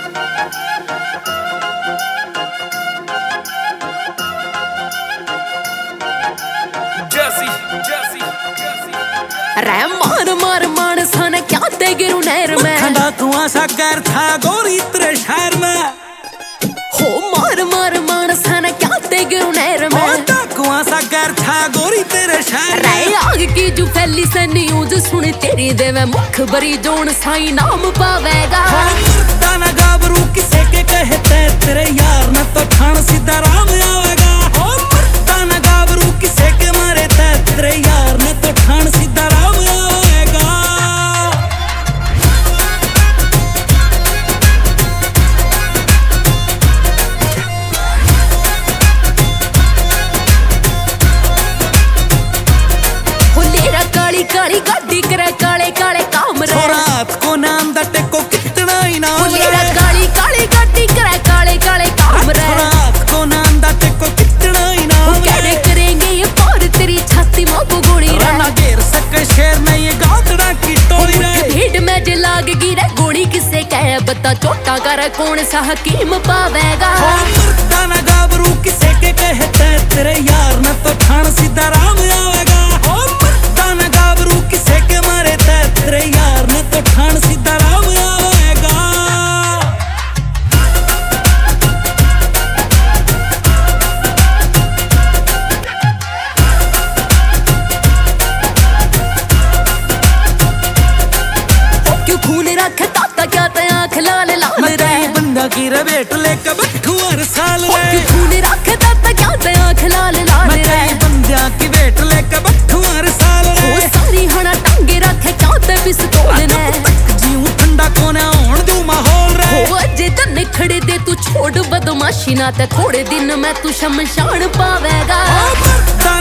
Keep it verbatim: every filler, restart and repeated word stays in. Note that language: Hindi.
रे मार मार मानसा ने क्या ते गिरू नहर में खंडा कुआं सा गैर था गोरी तेरे शहर में हो मार मार मानसा ने क्या ते गिरू नहर में खंडा कुआं सा गैर था गोरी तेरे शहर में रे आग की जो फैली से न्यूज सुन तेरी देवे मुख बरी जोन साई नाम पावेगा मरता ना गाबरू किसे के कहते तेरे यार ने तो ठाण सीधा राम आवेगा मरता ना गाबरू किसे के मारे तेरे यार ने तो ठाण सीधा राम आवेगा हो लेरा काली काली गाड़ी करे काले काले काम रे रात को नाम दा टेको कितना इनाम हो लेरा काली काली गाड़ी करे काले काले काम रे रात को नाम दा टेको कितना इनाम कैडे करेंगे ये पार तेरी छाती में गोली रे ना घेर सके शेर में ये गातड़ा की टोली रे भीड़ में जे लागगी रे गोली किसे कहे बता चोटा कर कौन सा हकीम पावेगा मरता ना गाबरू किसे के कहते तेरे यार ने तो ठाण सीधा राम आवेगा मरता ना गाबरू किसे के मारे तेरे यार ने तो ठाण सीधा राम आवेगा क्यों खून रख ताता क्या ते आंख लाल लाल रे बंदा की रबेट लेके बैठू हर साल रे क्यों खून रख ताता क्या ते आंख लाल लाल रे बंदा की बेट लेके बैठू हर साल रे वो सारी हना टांगे रखे क्या ते पिस्तौल ने जीव ठंडा कोने होण दू माहौल रे वो अजे तन खड़े दे तू छोड़ बदमाशी ना ते थोड़े दिन में तू शमशान पावेगा मरता